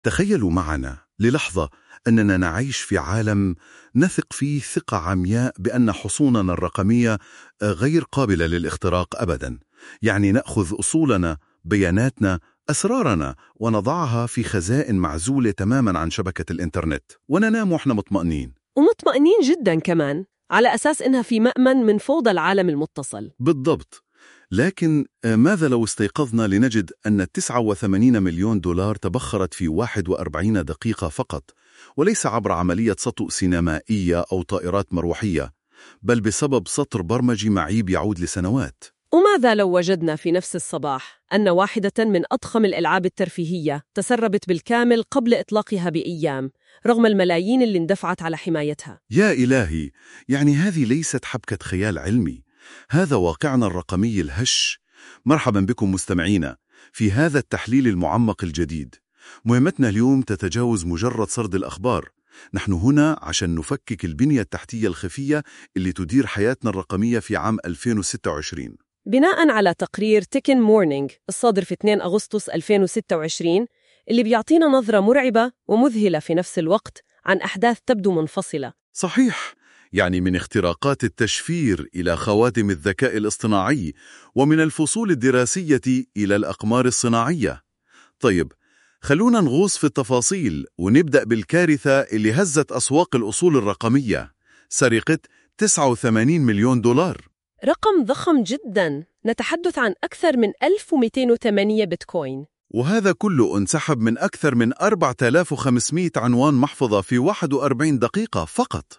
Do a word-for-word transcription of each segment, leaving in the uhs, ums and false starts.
تخيلوا معنا للحظة أننا نعيش في عالم نثق فيه ثقة عمياء بأن حصوننا الرقمية غير قابلة للاختراق أبداً. يعني نأخذ أصولنا، بياناتنا، أسرارنا ونضعها في خزائن معزولة تماماً عن شبكة الإنترنت، وننام وإحنا مطمئنين ومطمئنين جداً كمان، على أساس إنها في مأمن من فوضى العالم المتصل. بالضبط. لكن ماذا لو استيقظنا لنجد أن تسعة وثمانين مليون دولار تبخرت في واحد وأربعين دقيقة فقط، وليس عبر عملية سطو سينمائية أو طائرات مروحية، بل بسبب سطر برمجي معيب يعود لسنوات؟ وماذا لو وجدنا في نفس الصباح أن واحدة من أضخم الألعاب الترفيهية تسربت بالكامل قبل إطلاقها بأيام، رغم الملايين اللي اندفعت على حمايتها؟ يا إلهي، يعني هذه ليست حبكة خيال علمي، هذا واقعنا الرقمي الهش. مرحبا بكم مستمعينا في هذا التحليل المعمق الجديد. مهمتنا اليوم تتجاوز مجرد سرد الأخبار، نحن هنا عشان نفكك البنية التحتية الخفية اللي تدير حياتنا الرقمية في عام ألفين وستة وعشرين. بناء على تقرير تيكن مورنينج الصادر في اثنين أغسطس ألفين وستة وعشرين، اللي بيعطينا نظرة مرعبة ومذهلة في نفس الوقت عن أحداث تبدو منفصلة. صحيح، يعني من اختراقات التشفير إلى خواتم الذكاء الاصطناعي، ومن الفصول الدراسية إلى الأقمار الصناعية. طيب، خلونا نغوص في التفاصيل ونبدأ بالكارثة اللي هزت أسواق الأصول الرقمية، سرقة تسعة وثمانين مليون دولار. رقم ضخم جداً، نتحدث عن أكثر من ألف ومئتين وثمانية بيتكوين، وهذا كله انسحب من أكثر من أربعة آلاف وخمسمئة عنوان محفظة في واحد وأربعين دقيقة فقط.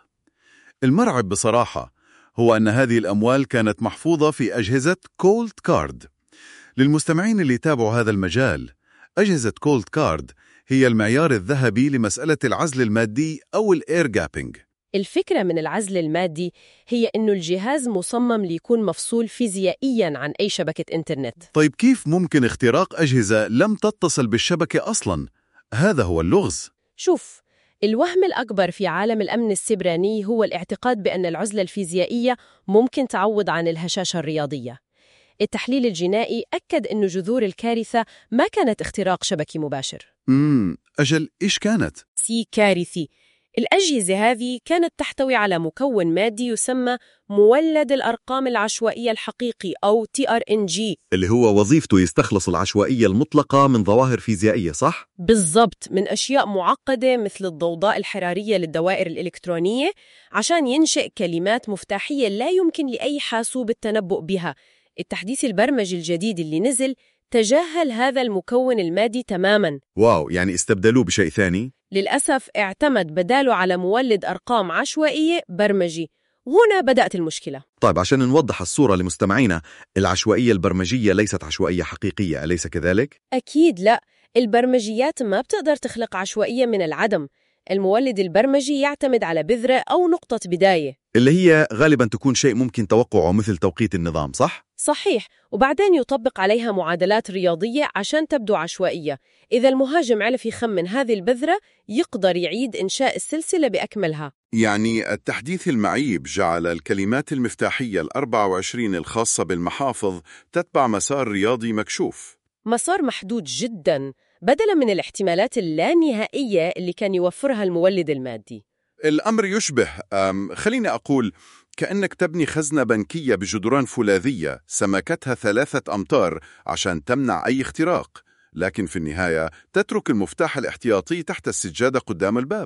المرعب بصراحة هو أن هذه الأموال كانت محفوظة في أجهزة كولد كارد. للمستمعين اللي يتابعوا هذا المجال، أجهزة كولد كارد هي المعيار الذهبي لمسألة العزل المادي أو الإير جابينج. الفكرة من العزل المادي هي إنه الجهاز مصمم ليكون مفصول فيزيائياً عن أي شبكة إنترنت. طيب كيف ممكن اختراق أجهزة لم تتصل بالشبكة أصلاً؟ هذا هو اللغز. شوف، الوهم الأكبر في عالم الأمن السيبراني هو الاعتقاد بأن العزلة الفيزيائية ممكن تعوض عن الهشاشة الرياضية. التحليل الجنائي أكد أن جذور الكارثة ما كانت اختراق شبكي مباشر. امم أجل، إيش كانت؟ سي كارثي. الأجهزة هذه كانت تحتوي على مكون مادي يسمى مولد الأرقام العشوائية الحقيقي أو تي آر إن جي، اللي هو وظيفته يستخلص العشوائية المطلقة من ظواهر فيزيائية، صح؟ بالضبط، من أشياء معقدة مثل الضوضاء الحرارية للدوائر الإلكترونية عشان ينشئ كلمات مفتاحية لا يمكن لأي حاسوب التنبؤ بها. التحديث البرمجي الجديد اللي نزل تجاهل هذا المكون المادي تماماً. واو، يعني استبدلوه بشيء ثاني؟ للأسف اعتمد بداله على مولد أرقام عشوائية برمجي. هنا بدأت المشكلة. طيب، عشان نوضح الصورة لمستمعينا، العشوائية البرمجية ليست عشوائية حقيقية، أليس كذلك؟ أكيد لا، البرمجيات ما بتقدر تخلق عشوائية من العدم. المولد البرمجي يعتمد على بذرة أو نقطة بداية، اللي هي غالباً تكون شيء ممكن توقعه مثل توقيت النظام، صح؟ صحيح، وبعدين يطبق عليها معادلات رياضية عشان تبدو عشوائية. إذا المهاجم عرف يخمن هذه البذرة، يقدر يعيد إنشاء السلسلة بأكملها. يعني التحديث المعيب جعل الكلمات المفتاحية الأربع وعشرين الخاصة بالمحافظ تتبع مسار رياضي مكشوف، مسار محدود جداً، بدلاً من الاحتمالات اللانهائية اللي كان يوفرها المولد المادي. الأمر يشبه خليني أقول كأنك تبني خزنة بنكية بجدران فولاذية سمكتها ثلاثة أمتار عشان تمنع أي اختراق، لكن في النهاية تترك المفتاح الاحتياطي تحت السجادة قدام الباب.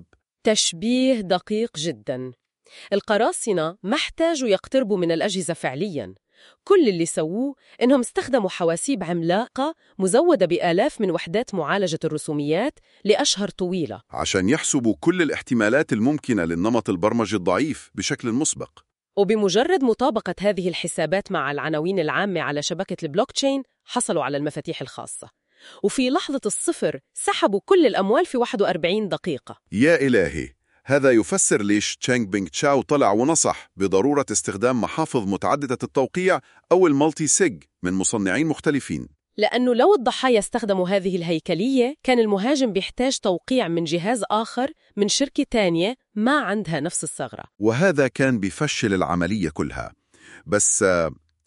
تشبيه دقيق جداً. القراصنة ما احتاجوا يقتربوا من الأجهزة فعلياً. كل اللي سووه إنهم استخدموا حواسيب عملاقة مزودة بآلاف من وحدات معالجة الرسوميات لأشهر طويلة عشان يحسبوا كل الاحتمالات الممكنة للنمط البرمجي الضعيف بشكل مسبق. وبمجرد مطابقة هذه الحسابات مع العناوين العامة على شبكة البلوكتشين، حصلوا على المفاتيح الخاصة، وفي لحظة الصفر سحبوا كل الأموال في واحد وأربعين دقيقة. يا إلهي، هذا يفسر ليش تشانغ بينغ تشاو طلع ونصح بضرورة استخدام محافظ متعددة التوقيع أو المالتي سيج من مصنعين مختلفين. لأنه لو الضحايا استخدموا هذه الهيكلية، كان المهاجم بيحتاج توقيع من جهاز آخر من شركة تانية ما عندها نفس الثغرة، وهذا كان بيفشل العملية كلها. بس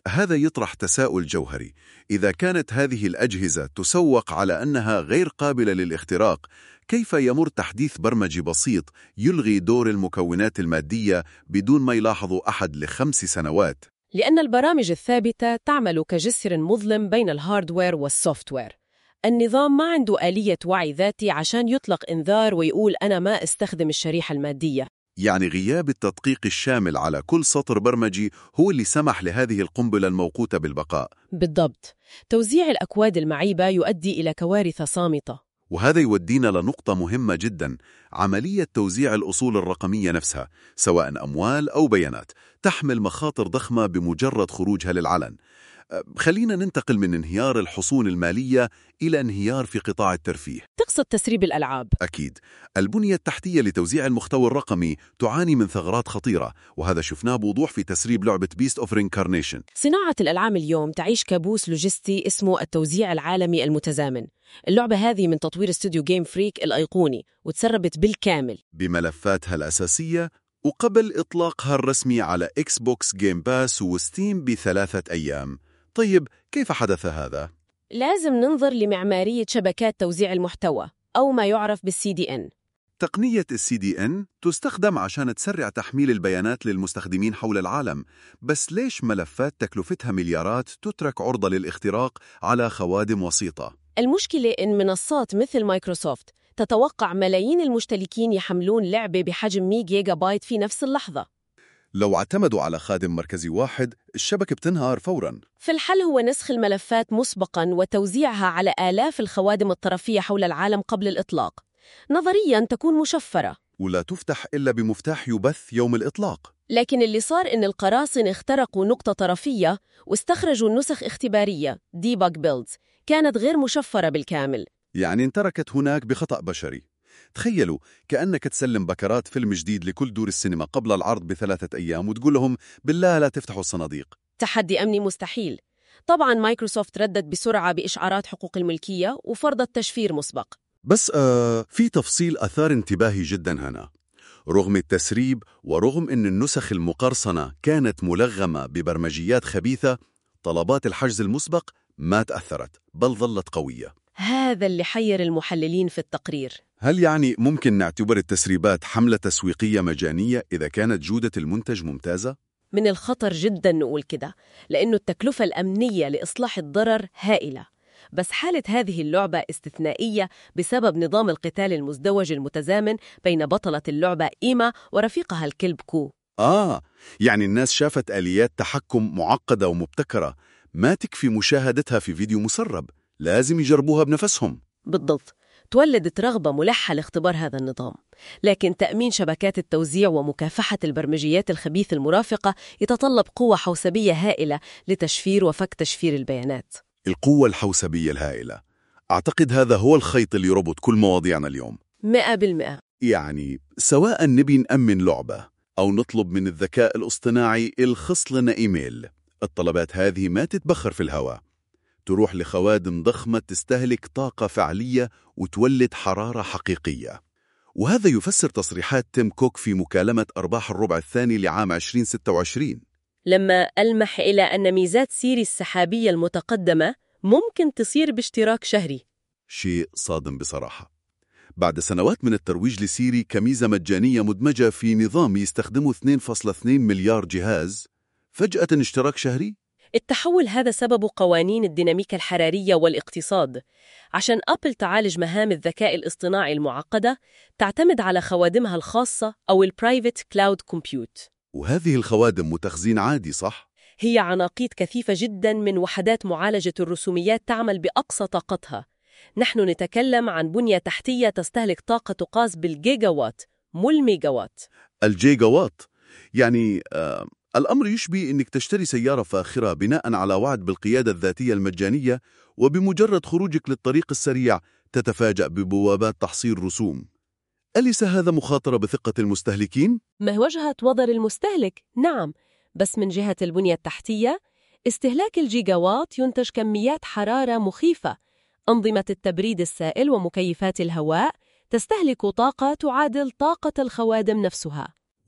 هذا يطرح تساؤل جوهري. إذا كانت هذه الأجهزة تسوق على أنها غير قابلة للاختراق، كيف يمر تحديث برمجي بسيط يلغي دور المكونات المادية بدون ما يلاحظوا أحد لخمس سنوات؟ لأن البرامج الثابتة تعمل كجسر مظلم بين الهاردوير والسوفتوير. النظام ما عنده آلية وعي ذاتي عشان يطلق إنذار ويقول أنا ما استخدم الشريحة المادية. يعني غياب التدقيق الشامل على كل سطر برمجي هو اللي سمح لهذه القنبلة الموقوتة بالبقاء. بالضبط. توزيع الأكواد المعيبة يؤدي إلى كوارث صامتة. وهذا يودينا لنقطة مهمة جدا، عملية توزيع الأصول الرقمية نفسها، سواء أموال أو بيانات، تحمل مخاطر ضخمة بمجرد خروجها للعلن. خلينا ننتقل من انهيار الحصون المالية إلى انهيار في قطاع الترفيه. تقصد تسريب الألعاب؟ أكيد. البنية التحتية لتوزيع المحتوى الرقمي تعاني من ثغرات خطيرة، وهذا شفناه بوضوح في تسريب لعبة بيست أوف رينكارنيشن. صناعة الألعاب اليوم تعيش كابوس لوجستي اسمه التوزيع العالمي المتزامن. اللعبة هذه من تطوير استوديو جيم فريك الأيقوني، وتسربت بالكامل بملفاتها الأساسية وقبل إطلاقها الرسمي على إكس بوكس جيم باس وستيم بثلاثة أيام. طيب كيف حدث هذا؟ لازم ننظر لمعمارية شبكات توزيع المحتوى أو ما يعرف بالسي دي إن. تقنية السي دي إن تستخدم عشان تسرع تحميل البيانات للمستخدمين حول العالم، بس ليش ملفات تكلفتها مليارات تترك عرضة للاختراق على خوادم وسيطة؟ المشكلة إن منصات مثل مايكروسوفت تتوقع ملايين المشتركين يحملون لعبة بحجم مية جيجا بايت في نفس اللحظة. لو اعتمدوا على خادم مركزي واحد، الشبكة بتنهار فوراً. فالحل هو نسخ الملفات مسبقاً وتوزيعها على آلاف الخوادم الطرفية حول العالم قبل الإطلاق. نظرياً تكون مشفرة، ولا تفتح إلا بمفتاح يبث يوم الإطلاق. لكن اللي صار إن القراصنة اخترقوا نقطة طرفية واستخرجوا النسخ اختبارية debug builds كانت غير مشفرة بالكامل. يعني انتركت هناك بخطأ بشري. تخيلوا كأنك تسلم بكرات فيلم جديد لكل دور السينما قبل العرض بثلاثة أيام وتقول لهم بالله لا تفتحوا الصناديق. تحدي أمني مستحيل. طبعاً مايكروسوفت ردت بسرعة بإشعارات حقوق الملكية وفرضت تشفير مسبق. بس آه في تفصيل أثار انتباهي جدا هنا. رغم التسريب ورغم أن النسخ المقرصنة كانت ملغمة ببرمجيات خبيثة، طلبات الحجز المسبق ما تأثرت بل ظلت قوية. هذا اللي حير المحللين في التقرير. هل يعني ممكن نعتبر التسريبات حملة تسويقية مجانية إذا كانت جودة المنتج ممتازة؟ من الخطر جدا نقول كده، لأنه التكلفة الأمنية لإصلاح الضرر هائلة. بس حالة هذه اللعبة استثنائية بسبب نظام القتال المزدوج المتزامن بين بطلة اللعبة إيما ورفيقها الكلب كو. آه، يعني الناس شافت آليات تحكم معقدة ومبتكرة ما تكفي مشاهدتها في فيديو مسرب، لازم يجربوها بنفسهم. بالضبط. تولدت رغبة ملحة لاختبار هذا النظام، لكن تأمين شبكات التوزيع ومكافحة البرمجيات الخبيثة المرافقة يتطلب قوة حوسبية هائلة لتشفير وفك تشفير البيانات. القوة الحوسبية الهائلة، أعتقد هذا هو الخيط اللي يربط كل مواضيعنا اليوم. مئة بالمئة. يعني سواء نبي نأمن لعبة أو نطلب من الذكاء الاصطناعي الخص لنا إيميل، الطلبات هذه ما تتبخر في الهواء، تروح لخوادم ضخمة تستهلك طاقة فعلية وتولد حرارة حقيقية. وهذا يفسر تصريحات تيم كوك في مكالمة أرباح الربع الثاني لعام ألفين وستة وعشرين، لما ألمح إلى أن ميزات سيري السحابية المتقدمة ممكن تصير باشتراك شهري. شيء صادم بصراحة. بعد سنوات من الترويج لسيري كميزة مجانية مدمجة في نظام يستخدمه اثنين فاصلة اثنين مليار جهاز، فجأة اشتراك شهري؟ التحول هذا سبب قوانين الديناميكا الحرارية والاقتصاد. عشان أبل تعالج مهام الذكاء الاصطناعي المعقدة، تعتمد على خوادمها الخاصة أو البرايفت كلاود كومبيوت. وهذه الخوادم متخزين عادي صح؟ هي عناقيد كثيفة جدا من وحدات معالجة الرسوميات تعمل بأقصى طاقتها. نحن نتكلم عن بنية تحتية تستهلك طاقة تقاس بالجيجا وات مو الميجا وات. الجيجا وات، يعني آه الأمر يشبه أنك تشتري سيارة فاخرة بناء على وعد بالقيادة الذاتية المجانية، وبمجرد خروجك للطريق السريع تتفاجأ ببوابات تحصيل رسوم. أليس هذا مخاطرة بثقة المستهلكين؟ ما وجهة نظر المستهلك، نعم، بس من جهة البنية التحتية استهلاك الجيجاوات ينتج كميات حرارة مخيفة. أنظمة التبريد السائل ومكيفات الهواء تستهلك طاقة تعادل طاقة الخوادم نفسها.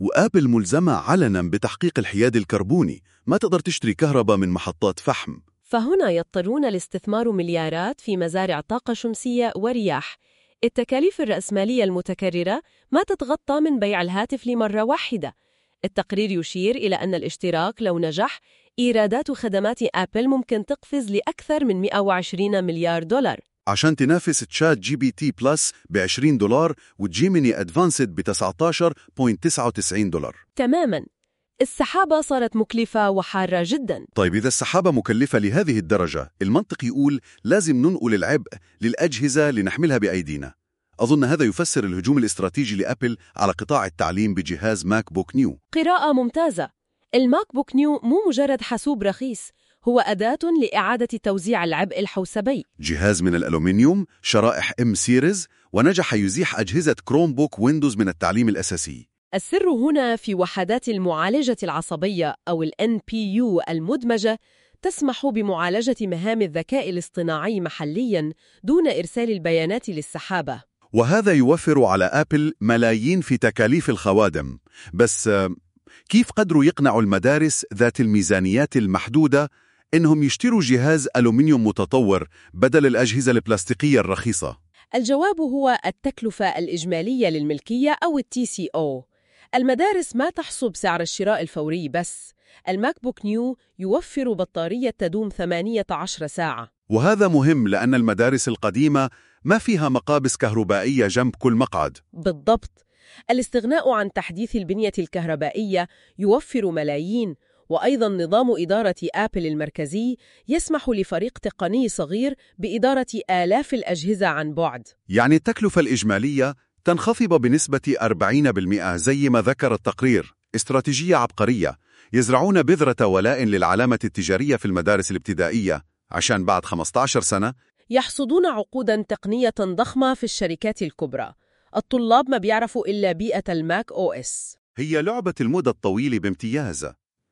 وآبل ملزمة علنا بتحقيق الحياد الكربوني، ما تقدر تشتري كهرباء من محطات فحم. فهنا يضطرون لاستثمار مليارات في مزارع طاقة شمسية ورياح. التكاليف الرأسمالية المتكررة ما تتغطى من بيع الهاتف لمرة واحدة. التقرير يشير إلى أن الاشتراك لو نجح، إيرادات خدمات آبل ممكن تقفز لأكثر من مئة وعشرين مليار دولار عشان تنافس تشات جي بي تي بلس ب عشرين دولار وجيميني أدفانسد ب تسعة عشر فاصلة تسعة وتسعين دولار. تماماً. السحابة صارت مكلفة وحارة جداً. طيب إذا السحابة مكلفة لهذه الدرجة، المنطق يقول لازم ننقل العبء للأجهزة لنحملها بأيدينا. أظن هذا يفسر الهجوم الاستراتيجي لأبل على قطاع التعليم بجهاز ماك بوك نيو. قراءة ممتازة. الماك بوك نيو مو مجرد حاسوب رخيص، هو أداة لإعادة توزيع العبء الحوسبي. جهاز من الألومنيوم، شرائح إم سيريز، ونجح يزيح أجهزة كروم بوك ويندوز من التعليم الأساسي. السر هنا في وحدات المعالجة العصبية أو ال إن بي يو المدمجة، تسمح بمعالجة مهام الذكاء الاصطناعي محلياً دون إرسال البيانات للسحابة. وهذا يوفر على آبل ملايين في تكاليف الخوادم. بس كيف قدروا يقنعوا المدارس ذات الميزانيات المحدودة إنهم يشتروا جهاز ألومنيوم متطور بدل الأجهزة البلاستيكية الرخيصة؟ الجواب هو التكلفة الإجمالية للملكية أو التي سي أو. المدارس ما تحسب سعر الشراء الفوري بس. الماك بوك نيو يوفر بطارية تدوم ثمانية عشر ساعة. وهذا مهم لأن المدارس القديمة ما فيها مقابس كهربائية جنب كل مقعد. بالضبط. الاستغناء عن تحديث البنية الكهربائية يوفر ملايين، وأيضاً نظام إدارة آبل المركزي يسمح لفريق تقني صغير بإدارة آلاف الأجهزة عن بعد. يعني التكلفة الإجمالية تنخفض بنسبة أربعين بالمئة زي ما ذكر التقرير. استراتيجية عبقرية. يزرعون بذرة ولاء للعلامة التجارية في المدارس الابتدائية عشان بعد خمسة عشر سنة يحصدون عقوداً تقنية ضخمة في الشركات الكبرى. الطلاب ما بيعرفوا إلا بيئة الماك أو إس. هي لعبة المدى الطويل بامتياز.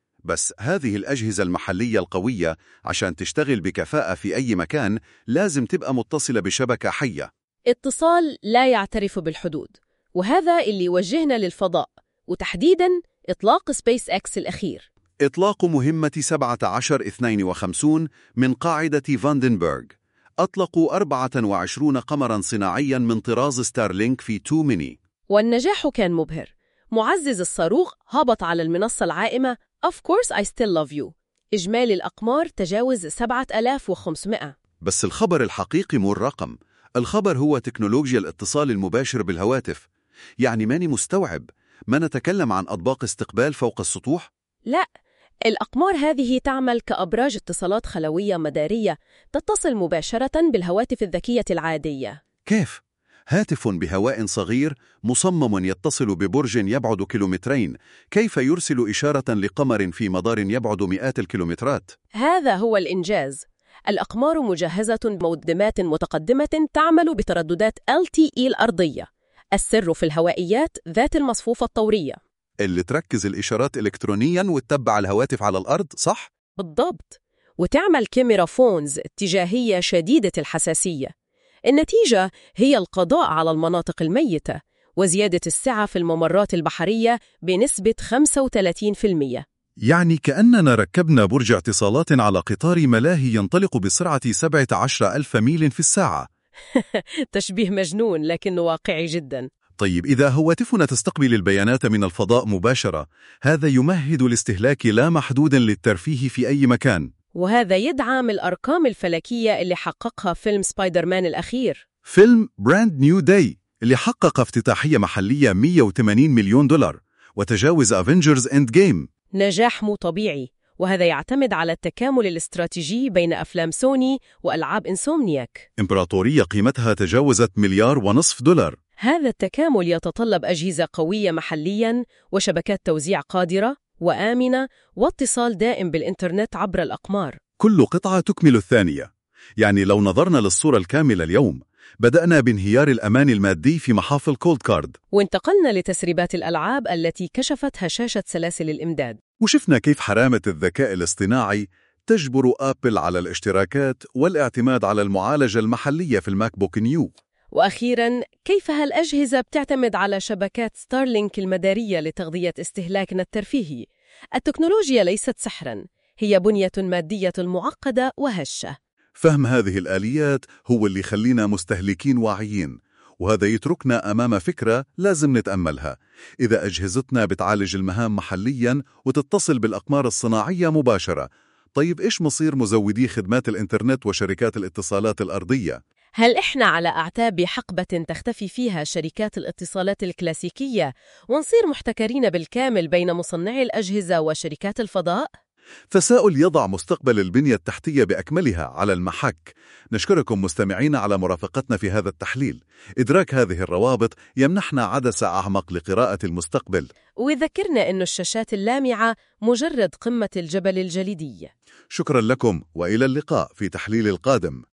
بس هذه الأجهزة المحلية القوية عشان تشتغل بكفاءة في أي مكان لازم تبقى متصلة بشبكة حية. اتصال لا يعترف بالحدود، وهذا اللي يوجهنا للفضاء، وتحديداً إطلاق سبيس إكس الأخير. إطلاق مهمة سبعة عشر اثنين وخمسين من قاعدة فاندنبرغ. أطلقوا أربعة وعشرين قمراً صناعياً من طراز ستارلينك في تو ميني. والنجاح كان مبهر. معزز الصاروخ هبط على المنصة العائمة Of course I still love you. إجمالي الأقمار تجاوز سبعة آلاف وخمسمائة. بس الخبر الحقيقي مو الرقم. الخبر هو تكنولوجيا الاتصال المباشر بالهواتف. يعني ماني مستوعب. ما نتكلم عن أطباق استقبال فوق السطوح؟ لا، الأقمار هذه تعمل كأبراج اتصالات خلوية مدارية تتصل مباشرة بالهواتف الذكية العادية. كيف؟ هاتف بهواء صغير مصمم يتصل ببرج يبعد كيلومترين، كيف يرسل إشارة لقمر في مدار يبعد مئات الكيلومترات؟ هذا هو الإنجاز. الأقمار مجهزة بمودمات متقدمة تعمل بترددات إل تي إي الأرضية. السر في الهوائيات ذات المصفوفة الطورية اللي تركز الإشارات إلكترونياً وتتبع الهواتف على الأرض، صح؟ بالضبط. وتعمل كاميرا فونز اتجاهية شديدة الحساسية. النتيجة هي القضاء على المناطق الميتة وزيادة السعة في الممرات البحرية بنسبة خمسة وثلاثين بالمئة. يعني كأننا ركبنا برج اتصالات على قطار ملاهي ينطلق بسرعة سبعة عشر ألف ميل في الساعة. تشبيه مجنون لكنه واقعي جداً. طيب إذا هواتفنا تستقبل البيانات من الفضاء مباشرة، هذا يمهد لاستهلاك لا محدود للترفيه في أي مكان. وهذا يدعم الأرقام الفلكية اللي حققها فيلم سبايدر مان الأخير. فيلم براند نيو داي اللي حقق افتتاحية محلية مئة وثمانين مليون دولار وتجاوز أفنجرز إند جيم. نجاح مو طبيعي، وهذا يعتمد على التكامل الاستراتيجي بين أفلام سوني وألعاب إنسومنياك. إمبراطورية قيمتها تجاوزت مليار ونصف دولار. هذا التكامل يتطلب أجهزة قوية محلياً وشبكات توزيع قادرة وآمنة واتصال دائم بالإنترنت عبر الأقمار. كل قطعة تكمل الثانية. يعني لو نظرنا للصورة الكاملة اليوم، بدأنا بانهيار الأمان المادي في محافل كولد كارد، وانتقلنا لتسريبات الألعاب التي كشفت هشاشة سلاسل الإمداد، وشفنا كيف حرامة الذكاء الاصطناعي تجبر آبل على الاشتراكات والاعتماد على المعالجة المحلية في الماك بوك نيو. وأخيراً، كيف هالأجهزة بتعتمد على شبكات ستارلينك المدارية لتغذية استهلاكنا الترفيهي؟ التكنولوجيا ليست سحراً، هي بنية مادية معقدة وهشة. فهم هذه الآليات هو اللي يخلينا مستهلكين واعيين، وهذا يتركنا أمام فكرة لازم نتأملها. إذا أجهزتنا بتعالج المهام محلياً وتتصل بالأقمار الصناعية مباشرة، طيب إيش مصير مزودي خدمات الإنترنت وشركات الاتصالات الأرضية؟ هل إحنا على أعتاب حقبة تختفي فيها شركات الاتصالات الكلاسيكية ونصير محتكرين بالكامل بين مصنعي الأجهزة وشركات الفضاء؟ تساؤل يضع مستقبل البنية التحتية بأكملها على المحك. نشكركم مستمعين على مرافقتنا في هذا التحليل. إدراك هذه الروابط يمنحنا عدسة أعمق لقراءة المستقبل، ويذكرنا أن الشاشات اللامعة مجرد قمة الجبل الجليدي. شكرا لكم، وإلى اللقاء في تحليل القادم.